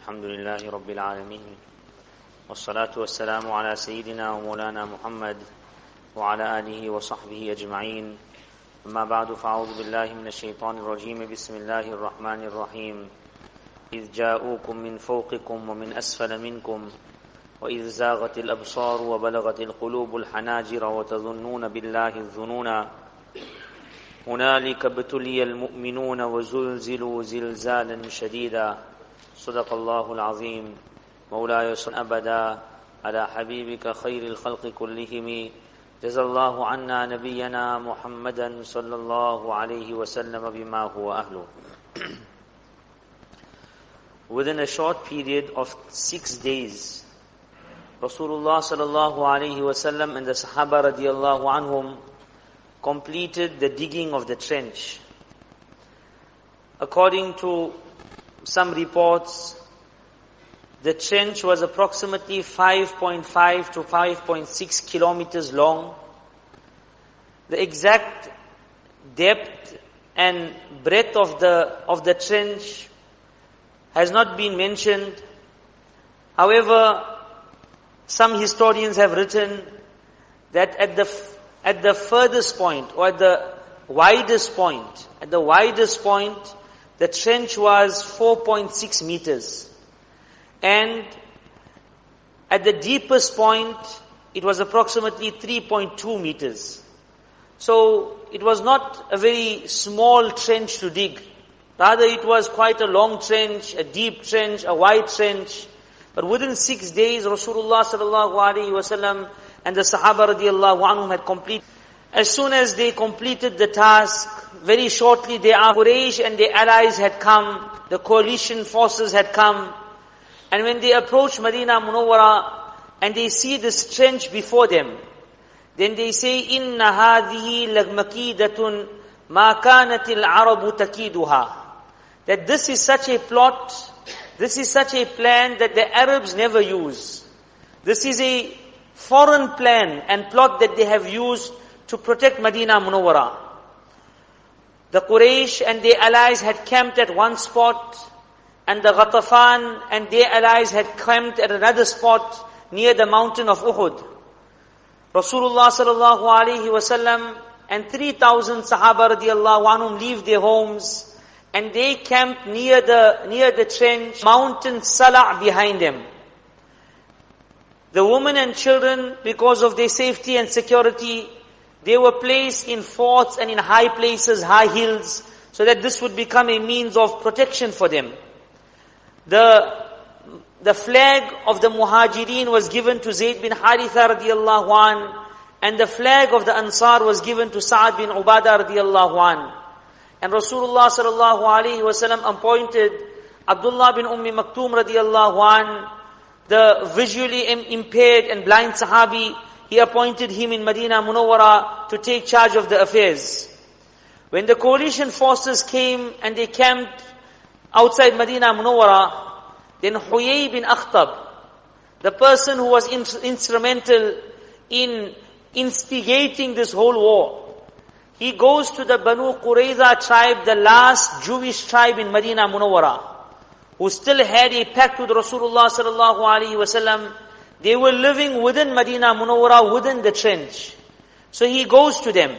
الحمد لله رب العالمين والصلاة والسلام على سيدنا ومولانا محمد وعلى آله وصحبه أجمعين أما بعد فأعوذ بالله من الشيطان الرجيم بسم الله الرحمن الرحيم إذ جاءوكم من فوقكم ومن أسفل منكم وإذ زاغت الأبصار وبلغت القلوب الحناجر وتظنون بالله الظنونا هنالك ابتلي المؤمنون وزلزلوا زلزالا شديدا صدق الله العظيم مولاي صل أبدا على حبيبك خير الخلق كلهم جزا الله عنا نبينا محمدا صلى الله عليه وسلم بما هو أهله. Within a short period of 6 days, Rasulullah sallallahu alayhi wasallam and the Sahaba radiallahu anhum completed the digging of the trench. According to some reports, the trench was approximately 5.5 to 5.6 kilometers long. The exact depth and breadth of the trench has not been mentioned. However, some historians have written that at the furthest point or at the widest point, the trench was 4.6 meters. And at the deepest point, it was approximately 3.2 meters. So it was not a very small trench to dig. Rather, it was quite a long trench, a deep trench, a wide trench. But within 6 days, Rasulullah sallallahu alaihi wasallam and the Sahaba radiallahu anhum had completed. As soon as they completed the task, very shortly thereafter, Quraysh and their allies had come, the coalition forces had come. And when they approach Medina Munawwara and they see this trench before them, then they say, إِنَّ هَذِهِ لَمَكِيدَةٌ مَا كَانَتِ الْعَرَبُ تَكِيدُهَا. That this is such a plot, this is such a plan that the Arabs never use. This is a foreign plan and plot that they have used to protect Medina Munawwara. The Quraysh and their allies had camped at one spot, and the Ghatafan and their allies had camped at another spot near the mountain of Uhud. Rasulullah sallallahu alaihi wasallam and 3,000 Sahaba radiallahu anhum leave their homes, and they camped near the trench, mountain Sala' behind them. The women and children, because of their safety and security, they were placed in forts and in high places, high hills, so that this would become a means of protection for them. The flag of the Muhajirin was given to Zayd bin Haritha radiallahu an, and the flag of the Ansar was given to Sa'ad bin Ubadah radiallahu an. And Rasulullah sallallahu alaihi wasallam appointed Abdullah bin Maktoum radiallahu an, the visually impaired and blind Sahabi. He appointed him in Medina Munawwara to take charge of the affairs. When the coalition forces came and they camped outside Medina Munawwara, then Huyay bin Akhtab, the person who was instrumental in instigating this whole war, he goes to the Banu Qurayza tribe, the last Jewish tribe in Medina Munawwara, who still had a pact with Rasulullah sallallahu alaihi wasallam. They were living within Medina Munawwara, within the trench. So he goes to them,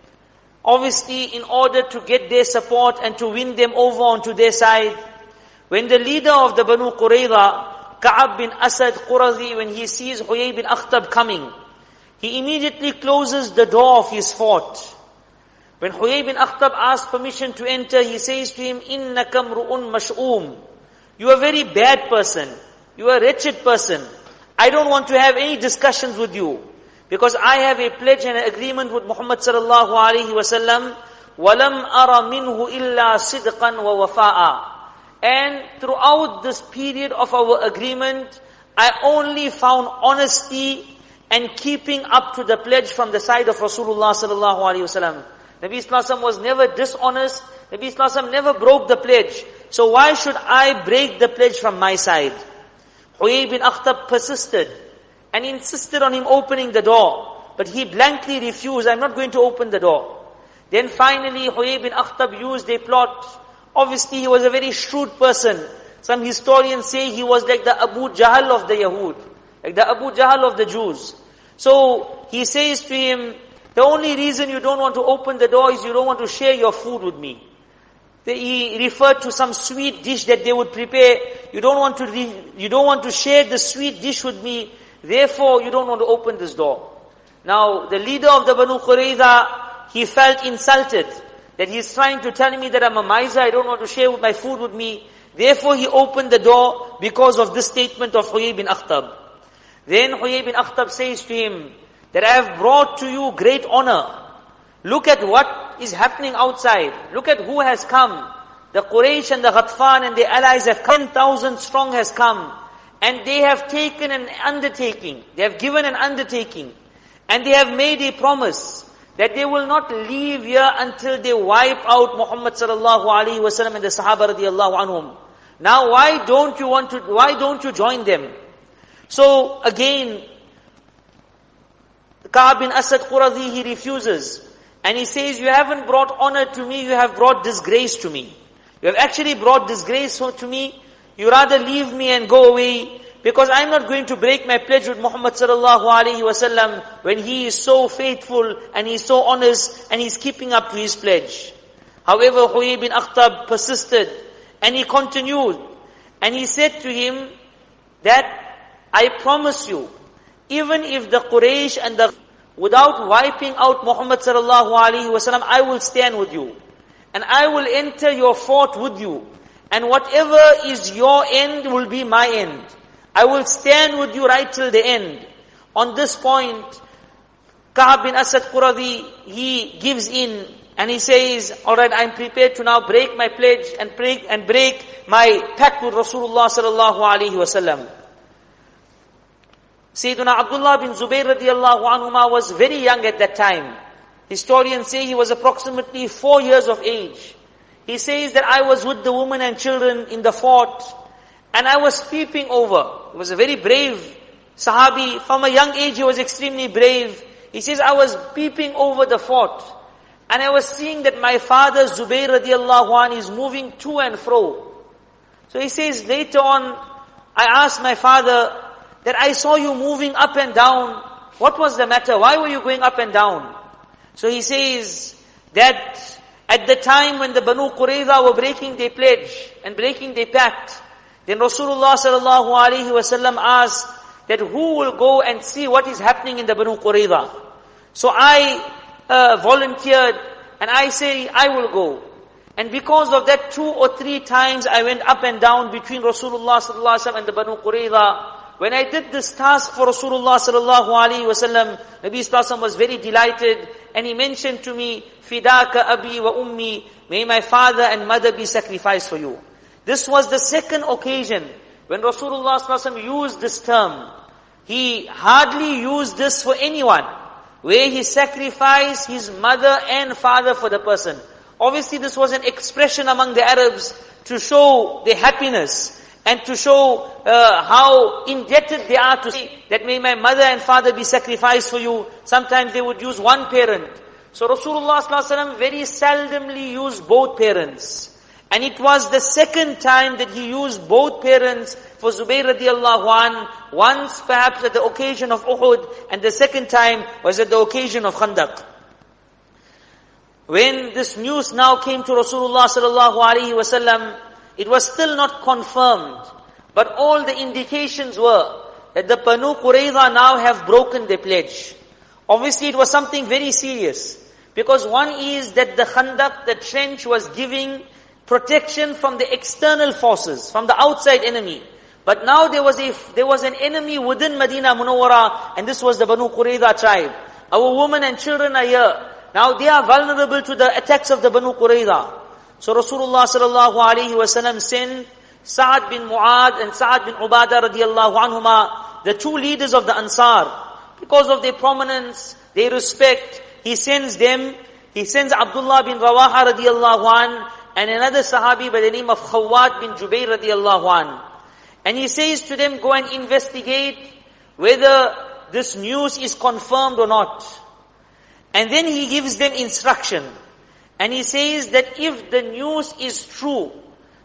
obviously in order to get their support and to win them over onto their side. When the leader of the Banu Qurayza, Ka'ab bin Asad Qurazi, when he sees Huyay bin Akhtab coming, he immediately closes the door of his fort. When Huyay bin Akhtab asks permission to enter, he says to him, إِنَّكَ امْرُؤٌ مَشْؤُومٌ. You are a very bad person. You are a wretched person. I don't want to have any discussions with you, because I have a pledge and an agreement with Muhammad sallallahu alaihi wasallam. وَلَمْ أَرَ مِنْهُ إِلَّا صِدْقًا وَوَفَاءً. And throughout this period of our agreement, I only found honesty and keeping up to the pledge from the side of Rasulullah sallallahu alaihi wasallam. Nabi sallallahu alaihi wasallam was never dishonest. Nabi sallallahu alaihi wasallam never broke the pledge. So why should I break the pledge from my side? Huyay bin Akhtab persisted and insisted on him opening the door. But he blankly refused, I'm not going to open the door. Then finally Huyay bin Akhtab used a plot. Obviously he was a very shrewd person. Some historians say he was like the Abu Jahl of the Yahud, like the Abu Jahl of the Jews. So he says to him, the only reason you don't want to open the door is you don't want to share your food with me. He referred to some sweet dish that they would prepare. You don't want to share the sweet dish with me. Therefore, you don't want to open this door. Now, the leader of the Banu Qurayza, he felt insulted that he's trying to tell me that I'm a miser. I don't want to share my food with me. Therefore, he opened the door because of this statement of Huyay bin Akhtab. Then Huyay bin Akhtab says to him that I have brought to you great honor. Look at what is happening outside. Look at who has come. The Quraysh and the Ghatfan and the allies have come. 10,000 strong has come. And they have taken an undertaking. They have given an undertaking. And they have made a promise that they will not leave here until they wipe out Muhammad sallallahu alaihi wasallam and the Sahaba radiyallahu anhum. Now why don't you join them? So again, Ka'b bin Asad Quradhi, he refuses. And he says, you haven't brought honor to me, you have brought disgrace to me. You have actually brought disgrace to me. You rather leave me and go away, because I'm not going to break my pledge with Muhammad sallallahu alaihi wasallam when he is so faithful and he's so honest and he's keeping up to his pledge. However, Huyay bin Akhtab persisted and he continued. And he said to him that, I promise you, even if the Quraysh and without wiping out Muhammad sallallahu alaihi wasallam, I will stand with you. And I will enter your fort with you. And whatever is your end will be my end. I will stand with you right till the end. On this point, Ka'b bin Asad Quradhi, he gives in and he says, alright, I'm prepared to now break my pledge and break my pact with Rasulullah sallallahu alaihi wasallam. Sayyiduna Abdullah bin Zubayr radiyallahu anhuma was very young at that time. Historians say he was approximately 4 years of age. He says that I was with the women and children in the fort and I was peeping over. He was a very brave Sahabi. From a young age he was extremely brave. He says I was peeping over the fort and I was seeing that my father Zubayr radiyallahu anh is moving to and fro. So he says later on, I asked my father that I saw you moving up and down. What was the matter? Why were you going up and down? So he says that at the time when the Banu Qurayza were breaking their pledge and breaking their pact, then Rasulullah sallallahu alaihi wasallam asked that who will go and see what is happening in the Banu Qurayza. So I volunteered and I say I will go. And because of that 2 or 3 times I went up and down between Rasulullah sallallahu alaihi wasallam and the Banu Qurayza. When I did this task for Rasulullah sallallahu alaihi wasallam, Nabi sallallahu alaihi wasallam was very delighted and he mentioned to me, Fidaka abi wa ummi, may my father and mother be sacrificed for you. This was the second occasion when Rasulullah sallallahu alaihi wasallam used this term. He hardly used this for anyone, where he sacrificed his mother and father for the person. Obviously this was an expression among the Arabs to show their happiness and to show how indebted they are to say that may my mother and father be sacrificed for you. Sometimes they would use one parent. So Rasulullah ﷺ very seldomly used both parents. And it was the second time that he used both parents for Zubayr radiyallahu anh. Once perhaps at the occasion of Uhud, and the second time was at the occasion of Khandaq. When this news now came to Rasulullah sallallahu alaihi wasallam, it was still not confirmed, but all the indications were that the Banu Qurayza now have broken their pledge. Obviously it was something very serious, because one is that the Khandaq, the trench, was giving protection from the external forces, from the outside enemy. But now there was an enemy within Medina Munawwara, and this was the Banu Qurayza tribe. Our women and children are here. Now they are vulnerable to the attacks of the Banu Qurayza. So Rasulullah sallallahu alaihi wasallam sent Sa'ad bin Mu'adh and Sa'ad bin Ubadah radiyallahu anhuma, the 2 leaders of the Ansar. Because of their prominence, their respect, he sends Abdullah bin Rawaha radiyallahu anh and another Sahabi by the name of Khawwat bin Jubayr radiyallahu anh. And he says to them, go and investigate whether this news is confirmed or not. And then he gives them instruction. And he says that if the news is true,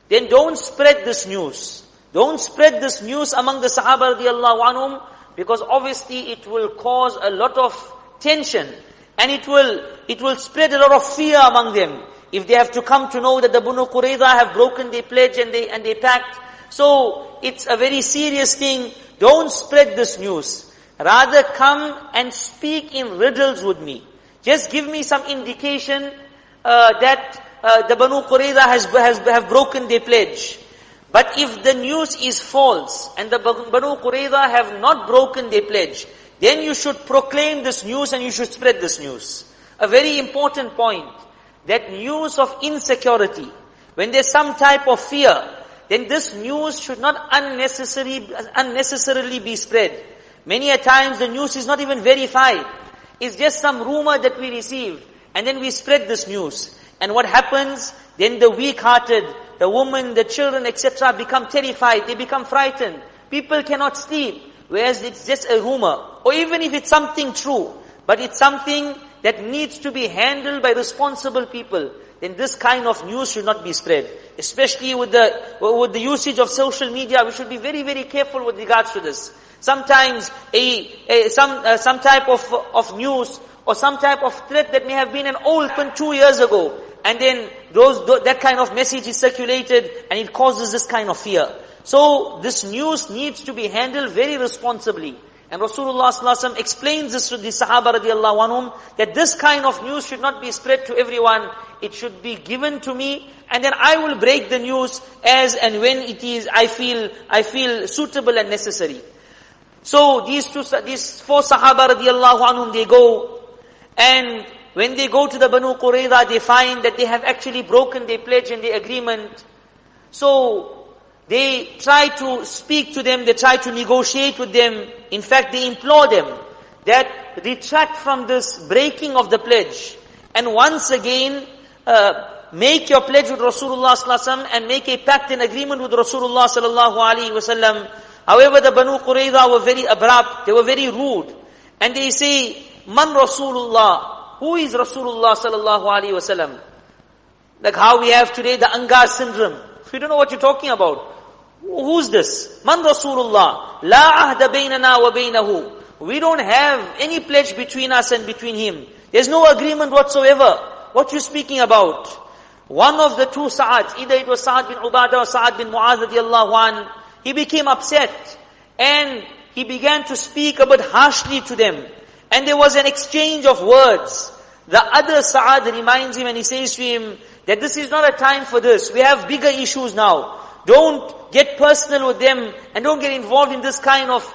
then don't spread this news. Don't spread this news among the Sahaba radiallahu anhum, because obviously it will cause a lot of tension, and it will spread a lot of fear among them if they have to come to know that the Banu Qurayza have broken their pledge and they pact. So it's a very serious thing. Don't spread this news. Rather come and speak in riddles with me. Just give me some indication that the Banu Qurayza have broken their pledge. But if the news is false and the Banu Qurayza have not broken their pledge, then you should proclaim this news and you should spread this news. A very important point, that news of insecurity, when there's some type of fear, then this news should not unnecessarily be spread. Many a times the news is not even verified. It's just some rumor that we receive, and then we spread this news. And what happens? Then the weak-hearted, the women, the children, etc. become terrified, they become frightened. People cannot sleep, whereas it's just a rumor. Or even if it's something true, but it's something that needs to be handled by responsible people, then this kind of news should not be spread. Especially with the usage of social media, we should be very, very careful with regards to this. Sometimes some type of news or some type of threat that may have been an old one 2 years ago, and then that kind of message is circulated and it causes this kind of fear. So this news needs to be handled very responsibly. And Rasulullah sallallahu alaihi wasallam explains this to the Sahaba radiallahu anhum, that this kind of news should not be spread to everyone. It should be given to me, and then I will break the news as and when it is I feel suitable and necessary. So these four Sahaba radiallahu anhum, they go, and when they go to the Banu Qurayza, they find that they have actually broken their pledge and their agreement. So they try to speak to them, they try to negotiate with them. In fact, they implore them that retract from this breaking of the pledge. And once again, make your pledge with Rasulullah sallallahu alaihi wasallam and make a pact and agreement with Rasulullah sallallahu alaihi wasallam. However, the Banu Qurayza were very abrupt, they were very rude. And they say, Man Rasulullah? Who is Rasulullah sallallahu alaihi wasallam? Like how we have today the Angar syndrome. We don't know what you're talking about. Who's this? Man Rasulullah? La ahda baynana wa baynahu. We don't have any pledge between us and between him. There's no agreement whatsoever. What you speaking about? One of the two Sa'ads, either it was Sa'ad bin Ubadah or Sa'ad bin Mu'adh radiallahu anh, he became upset and he began to speak a bit harshly to them. And there was an exchange of words. The other Sa'ad reminds him and he says to him that this is not a time for this. We have bigger issues now. Don't get personal with them and don't get involved in this kind of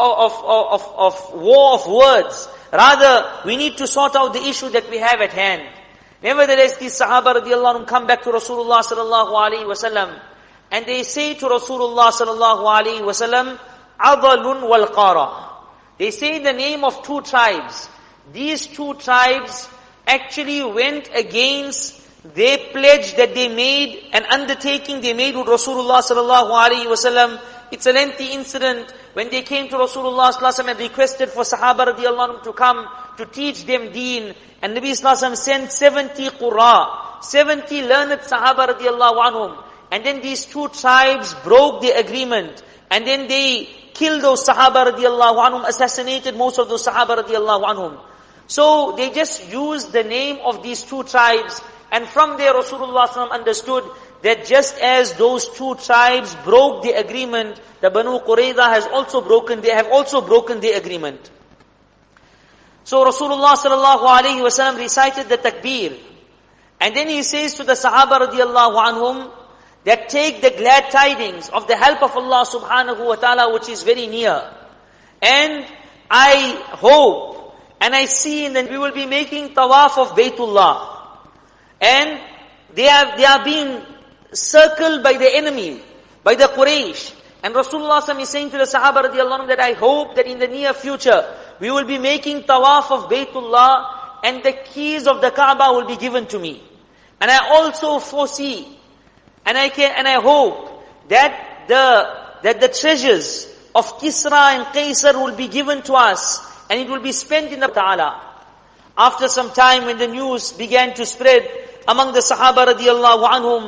war of words. Rather, we need to sort out the issue that we have at hand. Nevertheless, these Sahaba radiallahu anhum come back to Rasulullah sallallahu alaihi wasallam and they say to Rasulullah sallallahu alaihi wasallam, Adalun wal Qara. They say the name of two tribes. These two tribes actually went against their pledge that they made, an undertaking they made with Rasulullah sallallahu alaihi wasallam. It's a lengthy incident when they came to Rasulullah sallallahu alaihi wasallam and requested for Sahaba radiallahu anhum to come to teach them deen. And Nabi sallallahu alaihi wasallam sent 70 Qurra, 70 learned Sahaba radiallahu anhum. And then these two tribes broke the agreement. And then they killed those Sahaba radiallahu anhum, assassinated most of those Sahaba radiallahu anhum. So they just used the name of these two tribes. And from there Rasulullah sallallahu alaihi wasallam understood that just as those two tribes broke the agreement, the Banu Qurayza have also broken the agreement. So Rasulullah sallallahu alaihi wasallam recited the takbir. And then he says to the Sahaba radiallahu anhum, that take the glad tidings of the help of Allah subhanahu wa ta'ala, which is very near. And I hope and I see that we will be making tawaf of Baytullah. And they are being circled by the enemy, by the Quraysh. And Rasulullah sallallahu alaihi wasallam is saying to the Sahaba radiallahu anhum that I hope that in the near future we will be making tawaf of Baytullah and the keys of the Kaaba will be given to me. And I also foresee and I hope that the treasures of Kisra and Qaisar will be given to us and it will be spent in the Ta'ala. After some time when the news began to spread among the Sahaba radiallahu anhum,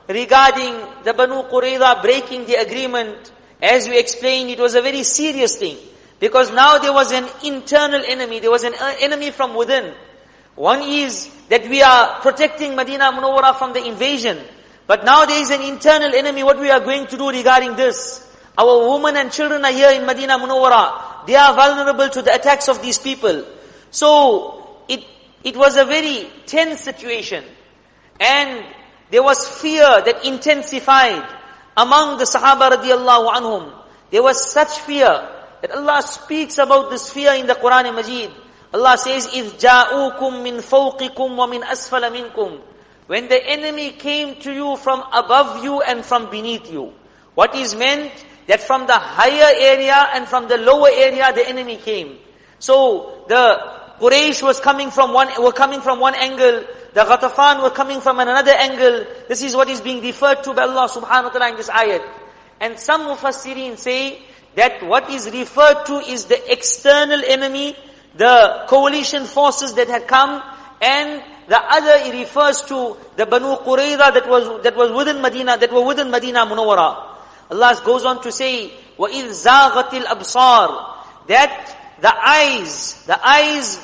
regarding the Banu Qurayza breaking the agreement, as we explained, it was a very serious thing. Because now there was an internal enemy, there was an enemy from within. One is that we are protecting Medina Munawwara from the invasion. But now there is an internal enemy. What we are going to do regarding this? Our women and children are here in Medina Munawwara. They are vulnerable to the attacks of these people. So, it was a very tense situation. And there was fear that intensified among the Sahaba radiallahu anhum. There was such fear that Allah speaks about this fear in the Quran Majid. Allah says, إِذْ جَاءُوكُم مِّن فَوْقِكُمْ وَمِنْ أَسْفَلَ مِنْكُمْ. When the enemy came to you from above you and from beneath you. What is meant? That from the higher area and from the lower area the enemy came. So the Quraysh were coming from one angle, the Ghatafan were coming from another angle. This is what is being referred to by Allah subhanahu wa ta'ala in this ayat. And some Mufassirin say that what is referred to is the external enemy, the coalition forces that had come, and the other it refers to the Banu Qurayza that was within Medina, that were within Medina Munawwara. Allah goes on to say, وَإِذْ زَاغَتِ الْأَبْصَارِ, that the eyes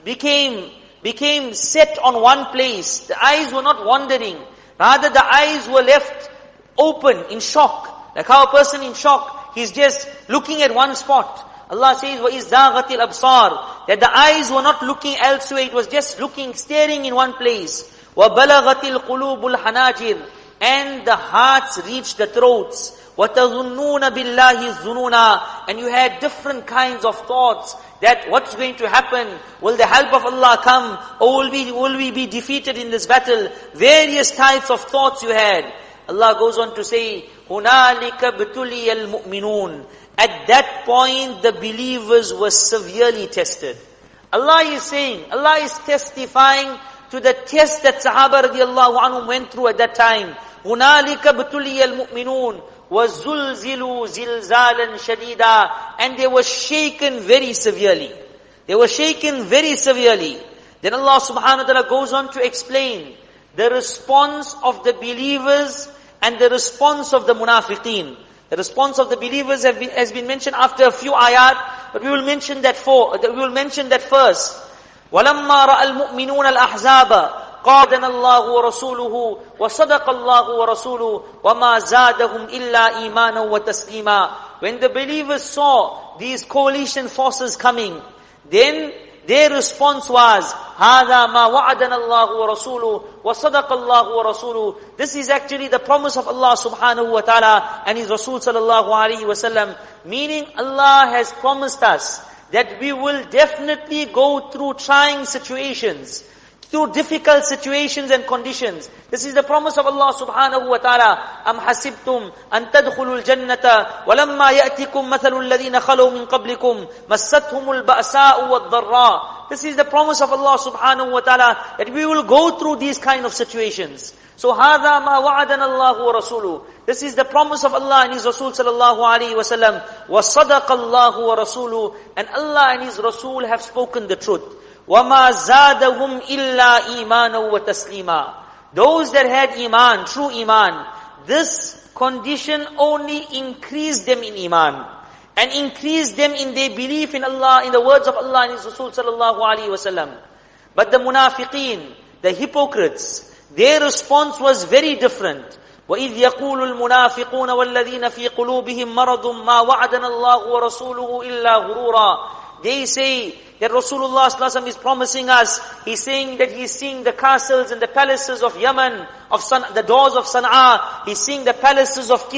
became set on one place. The eyes were not wandering. Rather, the eyes were left open, in shock. Like how a person in shock, he's just looking at one spot. Allah says, وَإِذْ زَاغَتِ الْأَبْصَارِ, that the eyes were not looking elsewhere, it was just staring in one place. وَبَلَغَتِ الْقُلُوبُ الْحَنَاجِرِ, and the hearts reached the throats. وَتَظُنُّونَ بِاللَّهِ الظُّنُونَ, and you had different kinds of thoughts, that what's going to happen? Will the help of Allah come? Or will we be defeated in this battle? Various types of thoughts you had. Allah goes on to say, هُنَالِكَ ابْتُلِيَ الْمُؤْمِنُونَ, at that point the believers were severely tested. Allah is saying, Allah is testifying to the test that Sahaba radiallahu anhum went through at that time. هُنَالِكَ ابْتُلِيَ الْمُؤْمِنُونَ وَزُلْزِلُوا زِلْزَالًا شَدِيدًا, and they were shaken very severely. They were shaken very severely. Then Allah subhanahu wa ta'ala goes on to explain the response of the believers and the response of the munafiqeen. The response of the believers has been mentioned after a few ayat, but we will mention that first. وَلَمَّا رَأَى الْمُؤْمِنُونَ الْأَحْزَابَ قَادَنَ اللَّهُ وَرَسُولُهُ وَصَدَقَ اللَّهُ وَرَسُولُهُ وَمَا زَادَهُمْ إِلَّا إِيمَانًا وَتَسْلِيمًا. When the believers saw these coalition forces coming, then their response was, هَذَا مَا وَعَدَنَ اللَّهُ وَرَسُولُهُ وَصَدَقَ اللَّهُ وَرَسُولُهُ. This is actually the promise of Allah subhanahu wa ta'ala and His Rasul sallallahu alayhi wa sallam. Meaning Allah has promised us that we will definitely go through trying situations, through difficult situations and conditions. This is the promise of Allah subhanahu wa ta'ala. أَمْ حَسِبْتُمْ أَن تَدْخُلُوا الْجَنَّةَ وَلَمَّا يَأْتِكُمْ مَثَلُ الَّذِينَ خَلَوْا مِنْ قَبْلِكُمْ مَسَّتْهُمُ الْبَأْسَاءُ وَالضَّرَّاءُ. This is the promise of Allah subhanahu wa ta'ala, that we will go through these kind of situations. So هَذَا مَا وَعَدَنَ اللَّهُ وَرَسُولُهُ. This is the promise of Allah and His Rasul sallallahu alayhi wa sallam. وَصَدَقَ اللَّهُ وَرَسُولُهُ. And Allah and His Rasul have spoken the truth. وَمَا زَادَهُمْ إِلَّا إِيمَانًا وَتَسْلِيمًا. Those that had iman, true iman, this condition only increased them in iman, and increased them in their belief in Allah, in the words of Allah and His Rasul sallallahu alaihi wasallam. But the munafiqeen, the hypocrites, their response was very different. وَإِذْ يَقُولُ الْمُنَافِقُونَ وَالَّذِينَ فِي قُلُوبِهِمْ مَرَضٌ مَا وَعَدَنَا اللَّهُ وَرَسُولُهُ إِلَّا غُرُورًا. They say that Rasulullah sallallahu alaihi wasallam is promising us, he's saying that he's seeing the castles and the palaces of Yemen, the doors of Sana'a, he's seeing the palaces of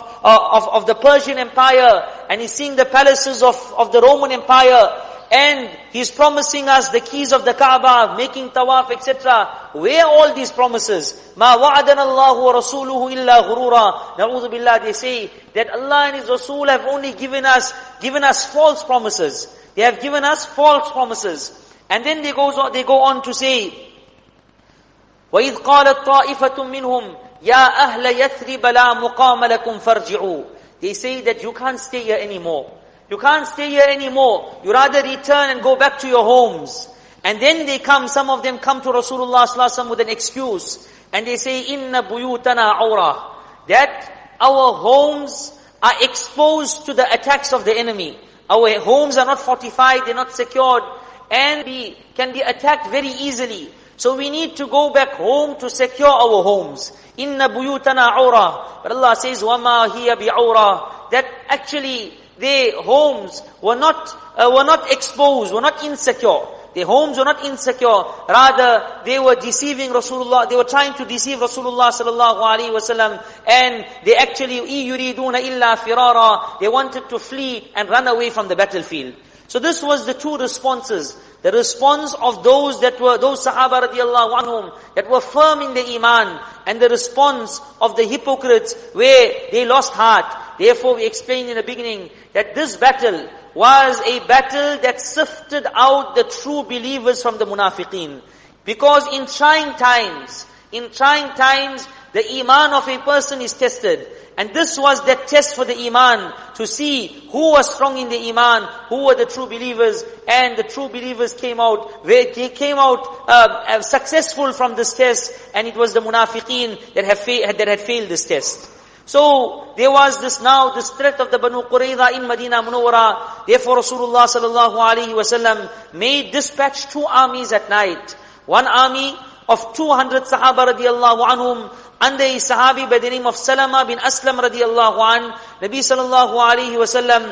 the Persian Empire, and he's seeing the palaces of the Roman Empire, and he's promising us the keys of the Kaaba, making tawaf, etc. Where are all these promises? مَا وَعَدَنَا اللَّهُ وَرَسُولُهُ إِلَّا غُرُورًا. Na'udhu billah, they say that Allah and His Rasul have only given us false promises. They have given us false promises. And then they go on to say, وَإِذْ قَالَتْ طَائِفَةٌ مِّنْهُمْ يَا أَهْلَ يَثْرِبَ لَا مُقَامَ لَكُمْ فَارْجِعُوا. They say that you can't stay here anymore. You can't stay here anymore. You rather return and go back to your homes. And then some of them come to Rasulullah sallallahu alaihi wasallam with an excuse. and they say, Inna buyutana awra, that our homes are exposed to the attacks of the enemy. Our homes are not fortified, they're not secured, and can be attacked very easily. So we need to go back home to secure our homes. Inna buyutana awra. But Allah says, وَمَا هِيَ بِعَوْرَةٍ, that actually their homes were not exposed, were not insecure. Their homes were not insecure. Rather, they were deceiving Rasulullah. They were trying to deceive Rasulullah sallallahu alaihi wasallam, and they actually yuriduna illa firara. They wanted to flee and run away from the battlefield. So this was the two responses. The response of those Sahaba radiallahu anhum that were firm in the iman, and the response of the hypocrites where they lost heart. Therefore, we explained in the beginning that this battle was a battle that sifted out the true believers from the munafiqeen. Because in trying times, the iman of a person is tested. And this was that test for the iman, to see who was strong in the iman, who were the true believers. And the true believers came out successful from this test, and it was the munafiqeen that had failed this test. So there was this threat of the Banu Qurayza in Madinah Munawwara. Therefore Rasulullah sallallahu alaihi wasallam made dispatch 2 armies at night. One army of 200 Sahaba radiallahu anhum, under a Sahabi by the name of Salama bin Aslam radiallahu an. Nabi sallallahu alaihi wasallam,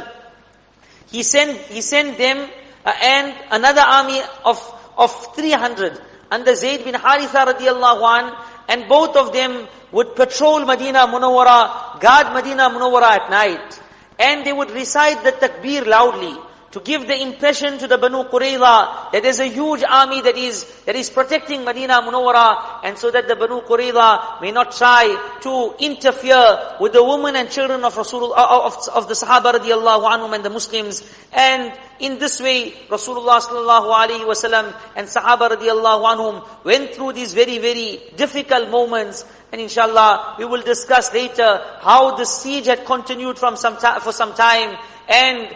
he sent them and another army of 300 under Zayd bin Haritha radiallahu an, and both of them would patrol Madinah Munawwara, guard Madinah Munawwara at night. And they would recite the takbir loudly, to give the impression to the Banu Qurayza that there's a huge army that is protecting Madinah Munawwara, and so that the Banu Qurayza may not try to interfere with the women and children of Rasulullah, of the Sahaba radiallahu anhum and the Muslims. And in this way, Rasulullah sallallahu alaihi wasallam and Sahaba radiallahu anhum went through these very, very difficult moments. And inshallah, we will discuss later how the siege had continued for some time, and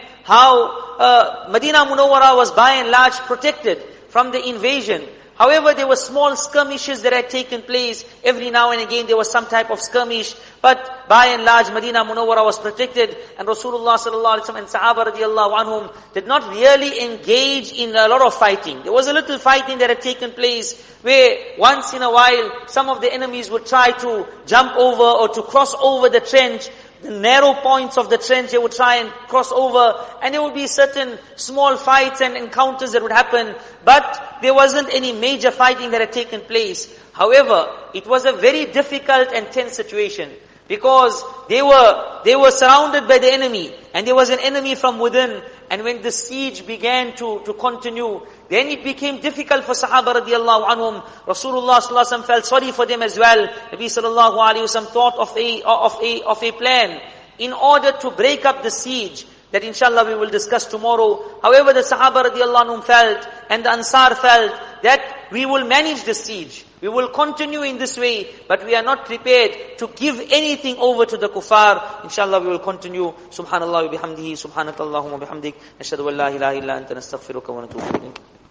how Madinah Munawwara was by and large protected from the invasion. However, there were small skirmishes that had taken place. Every now and again there was some type of skirmish, but by and large Madinah Munawwara was protected, and Rasulullah sallallahu alaihi wasallam and Sahaba radiallahu anhum did not really engage in a lot of fighting. There was a little fighting that had taken place, where once in a while some of the enemies would try to jump over or to cross over the trench. The narrow points of the trench, they would try and cross over, and there would be certain small fights and encounters that would happen, but there wasn't any major fighting that had taken place. However, it was a very difficult and tense situation, because they were surrounded by the enemy, and there was an enemy from within. And when the siege began to continue, then it became difficult for Sahaba radiallahu anhum. Rasulullah sallallahu alaihi wasallam felt sorry for them as well. Nabi sallallahu alaihi wasallam thought of a plan in order to break up the siege, that inshallah we will discuss tomorrow. However, the Sahaba radiallahu anhum felt, and the Ansar felt, that we will manage the siege. We will continue in this way, but we are not prepared to give anything over to the kuffar. Inshallah we will continue. Subhanallah wa bihamdihi, subhanakallahumma bihamdik, nashhadu an la ilaha illa anta nastaghfiruka wa natubu ilayk.